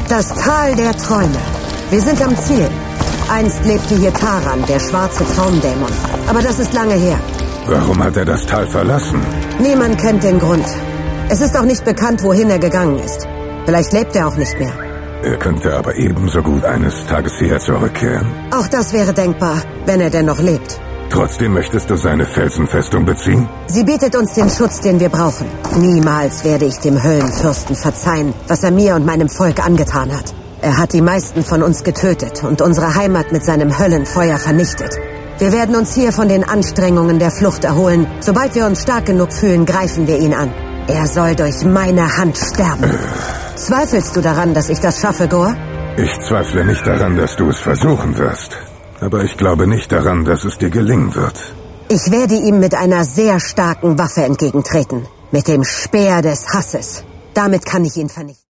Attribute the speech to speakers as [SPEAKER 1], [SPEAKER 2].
[SPEAKER 1] Das Tal der Träume. Wir sind am Ziel. Einst lebte hier Taran, der schwarze Traumdämon. Aber das ist lange her.
[SPEAKER 2] Warum hat er das Tal verlassen?
[SPEAKER 1] Niemand kennt den Grund. Es ist auch nicht bekannt, wohin er gegangen ist. Vielleicht lebt er auch nicht mehr.
[SPEAKER 2] Er könnte aber ebenso gut eines Tages hierher zurückkehren.
[SPEAKER 1] Auch das wäre denkbar, wenn er denn noch lebt.
[SPEAKER 2] Trotzdem möchtest du seine Felsenfestung beziehen?
[SPEAKER 1] Sie bietet uns den Schutz, den wir brauchen. Niemals werde ich dem Höllenfürsten verzeihen, was er mir und meinem Volk angetan hat. Er hat die meisten von uns getötet und unsere Heimat mit seinem Höllenfeuer vernichtet. Wir werden uns hier von den Anstrengungen der Flucht erholen. Sobald wir uns stark genug fühlen, greifen wir ihn an. Er soll durch meine Hand sterben. Zweifelst du daran, dass ich das schaffe, Gore?
[SPEAKER 2] Ich zweifle nicht daran, dass du es versuchen wirst. Aber ich glaube nicht daran, dass es dir gelingen wird.
[SPEAKER 1] Ich werde ihm mit einer sehr starken Waffe entgegentreten. Mit dem Speer des Hasses. Damit kann ich ihn vernichten.